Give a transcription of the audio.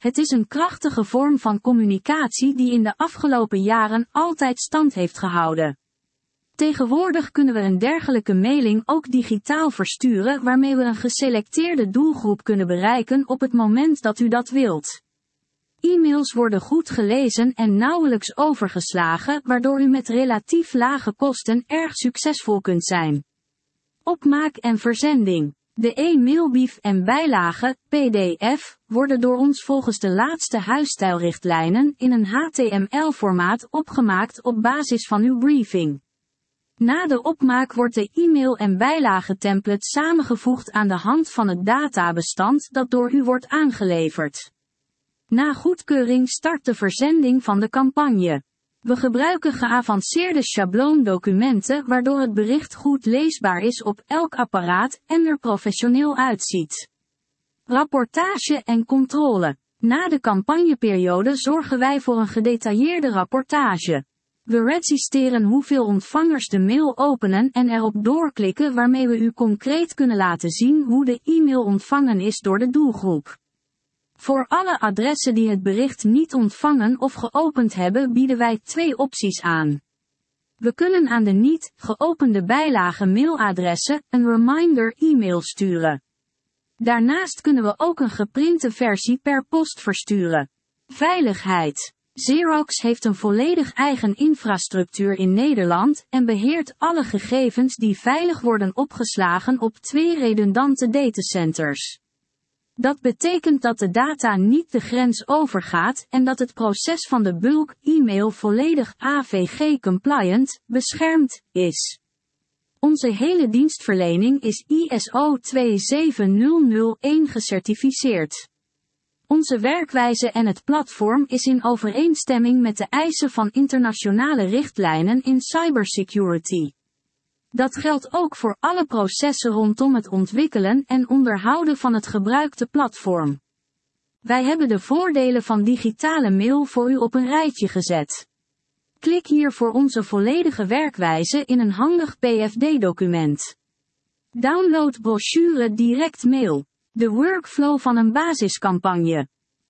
Het is een krachtige vorm van communicatie die in de afgelopen jaren altijd stand heeft gehouden. Tegenwoordig kunnen we een dergelijke mailing ook digitaal versturen waarmee we een geselecteerde doelgroep kunnen bereiken op het moment dat u dat wilt. E-mails worden goed gelezen en nauwelijks overgeslagen, waardoor u met relatief lage kosten erg succesvol kunt zijn. Opmaak en verzending. De e-mailbrief en bijlagen, PDF, worden door ons volgens de laatste huisstijlrichtlijnen in een HTML-formaat opgemaakt op basis van uw briefing. Na de opmaak wordt de e-mail en bijlagentemplate samengevoegd aan de hand van het databestand dat door u wordt aangeleverd. Na goedkeuring start de verzending van de campagne. We gebruiken geavanceerde schabloondocumenten waardoor het bericht goed leesbaar is op elk apparaat en er professioneel uitziet. Rapportage en controle. Na de campagneperiode zorgen wij voor een gedetailleerde rapportage. We registreren hoeveel ontvangers de mail openen en erop doorklikken waarmee we u concreet kunnen laten zien hoe de e-mail ontvangen is door de doelgroep. Voor alle adressen die het bericht niet ontvangen of geopend hebben bieden wij 2 opties aan. We kunnen aan de niet geopende bijlage mailadressen een reminder e-mail sturen. Daarnaast kunnen we ook een geprinte versie per post versturen. Veiligheid. Xerox heeft een volledig eigen infrastructuur in Nederland en beheert alle gegevens die veilig worden opgeslagen op 2 redundante datacenters. Dat betekent dat de data niet de grens overgaat en dat het proces van de bulk e-mail volledig AVG-compliant, beschermd, is. Onze hele dienstverlening is ISO 27001 gecertificeerd. Onze werkwijze en het platform is in overeenstemming met de eisen van internationale richtlijnen in cybersecurity. Dat geldt ook voor alle processen rondom het ontwikkelen en onderhouden van het gebruikte platform. Wij hebben de voordelen van digitale mail voor u op een rijtje gezet. Klik hier voor onze volledige werkwijze in een handig PFD-document. Download brochure direct mail. De workflow van een basiscampagne.